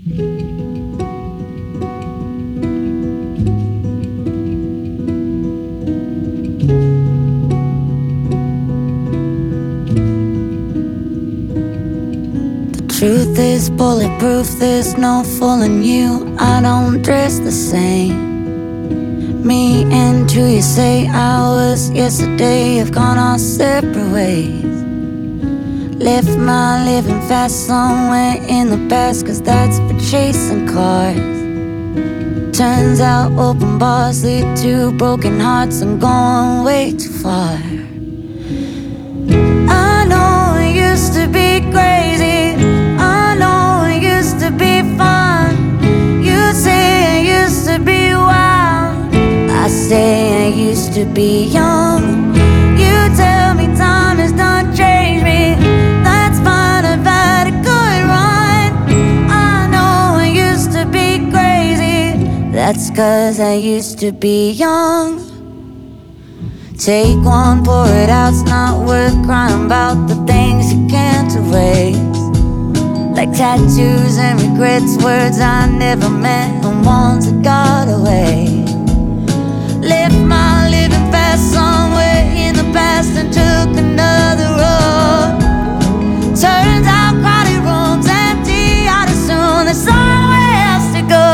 Truth is bulletproof, there's no fooling you. I don't dress the same. Me and who you say I was yesterday have gone our separate ways. Left my living fast somewhere in the past, 'cause that's for chasing cars. Turns out open bars lead to broken hearts. I'm going way too far. I know it used to be crazy, I know it used to be fun. You say I used to be wild, I say I used to be young. You tell me time has not changed me, that's fine, I've had a good run. I know I used to be crazy, that's 'cause I used to be young. Take one, pour it out, it's not worth crying about the things you can't erase. Like tattoos and regrets, words I never meant and ones that got away. Left my living fast somewhere in the past and took another road. Turns out crowded rooms empty out as soon, there's somewhere else to go.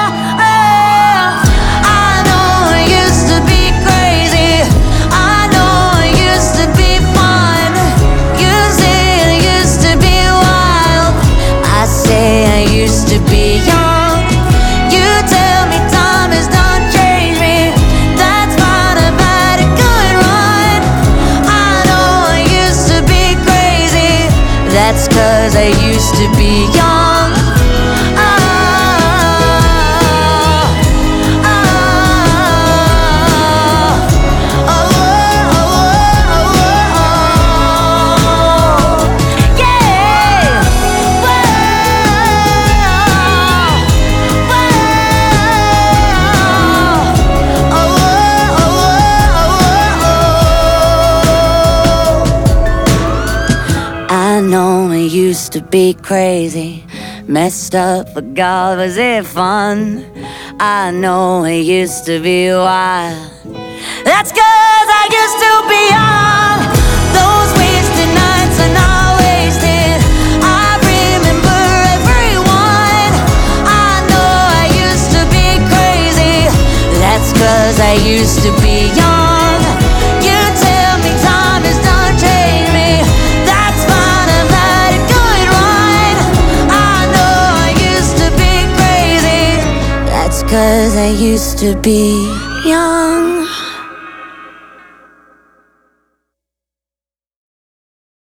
I know it used to be crazy, I know it used to be fun. You say it used to be wild, I say I used to be young. You tell me time has not changed me, that's fine, I've had a good run. I know I used to be crazy, that's 'cause I used to be young. I know it used to be crazy, messed up, but God, was it fun? I know it used to be wild, that's 'cause I used to be young. Those wasted nights are not wasted, I remember everyone. I know I used to be crazy, that's 'cause I used to be young. You tell me time has done changed me, that's fine, I've had a good run. I know I used to be crazy, that's 'cause I used to be young.